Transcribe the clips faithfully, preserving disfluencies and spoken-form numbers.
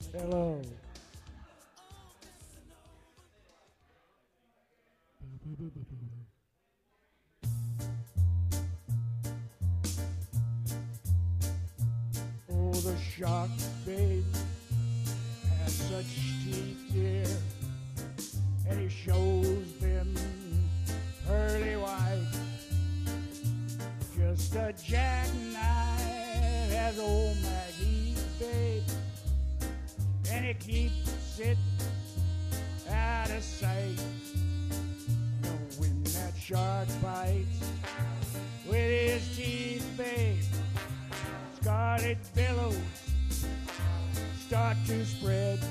Hello. Oh, the shark, babe, has such teeth, dear, and he shows them pearly white. Just a jackknife has old Maggie's babe, and he keeps it out of sight. And when that shark bites with his teeth, babe, scarlet billows start to spread.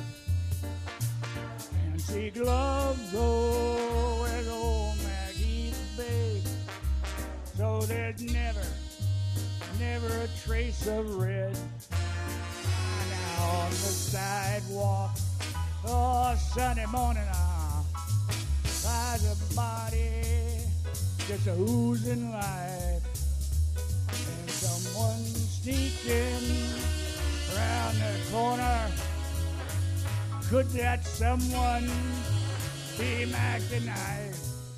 Fancy gloves, oh, where's old Maggie's babe? So there's never, never a trace of red. Now on the sidewalk, oh, Sunday morning, ah, lies a body just a oozing life. And someone sneaking around the corner. Could that someone be Mac tonight?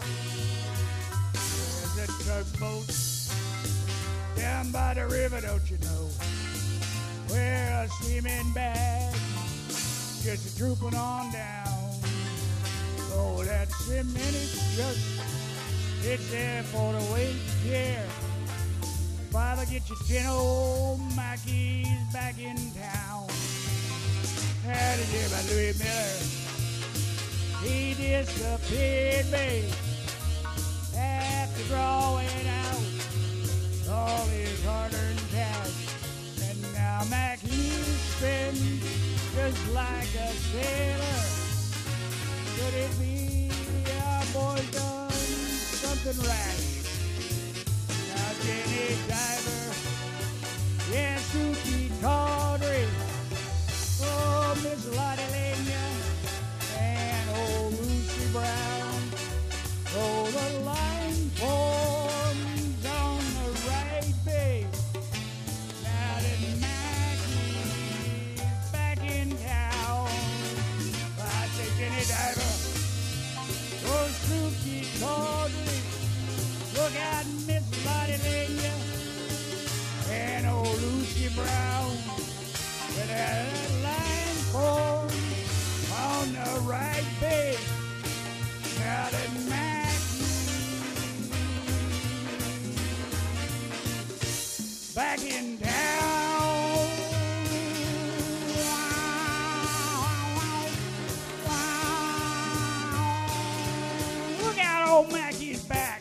There's a tugboat down by the river, don't you know, where a steaming bag just drooping on down. Oh, that cement is just, it's there for the weight, yeah. Father, get your tin old Mackey's back in town. How did you hear about Louis Miller? He disappeared, babe, after drawing out all his hard-earned cash. And now Mackey's spent just like a sailor. Could it be our boy's done something rash? Now Jenny Diver, yeah, Suki Tawdry, oh, Miss Lottie Lenya, and old Lucy Brown. Oh, the line forms on the right, babe. Now that Mackie's back in town, I say Jenny Diver, oh, Suki Tawdry, look out, Miss Lottie Lenya, and old Lucy Brown. With that line form on the right, babe. Now that Mackie's back in town. Look out, old Mackie's back.